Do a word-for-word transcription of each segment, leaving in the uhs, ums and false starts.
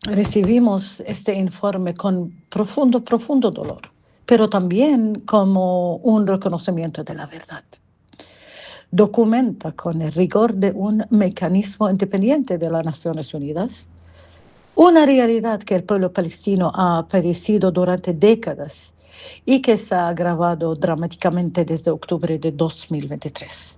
Recibimos este informe con profundo, profundo dolor, pero también como un reconocimiento de la verdad. Documenta con el rigor de un mecanismo independiente de las Naciones Unidas una realidad que el pueblo palestino ha padecido durante décadas y que se ha agravado dramáticamente desde octubre de dos mil veintitrés.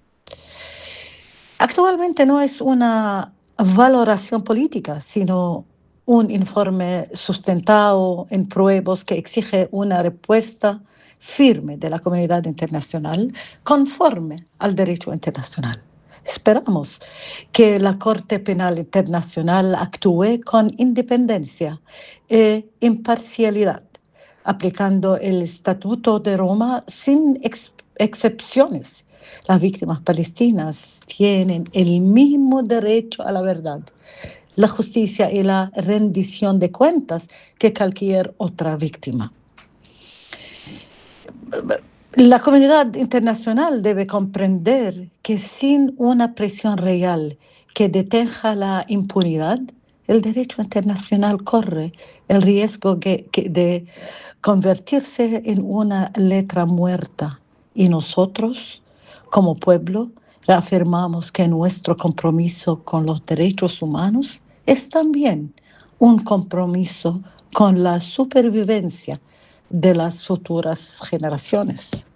Actualmente no es una valoración política, sino un informe sustentado en pruebas que exige una respuesta firme de la comunidad internacional conforme al derecho internacional. Esperamos que la Corte Penal Internacional actúe con independencia e imparcialidad, aplicando el Estatuto de Roma sin ex excepciones. Las víctimas palestinas tienen el mismo derecho a la verdad, la justicia y la rendición de cuentas que cualquier otra víctima. La comunidad internacional debe comprender que sin una presión real que detenga la impunidad, el derecho internacional corre el riesgo que, que de convertirse en una letra muerta. Y nosotros, como pueblo, reafirmamos que nuestro compromiso con los derechos humanos es también un compromiso con la supervivencia de las futuras generaciones.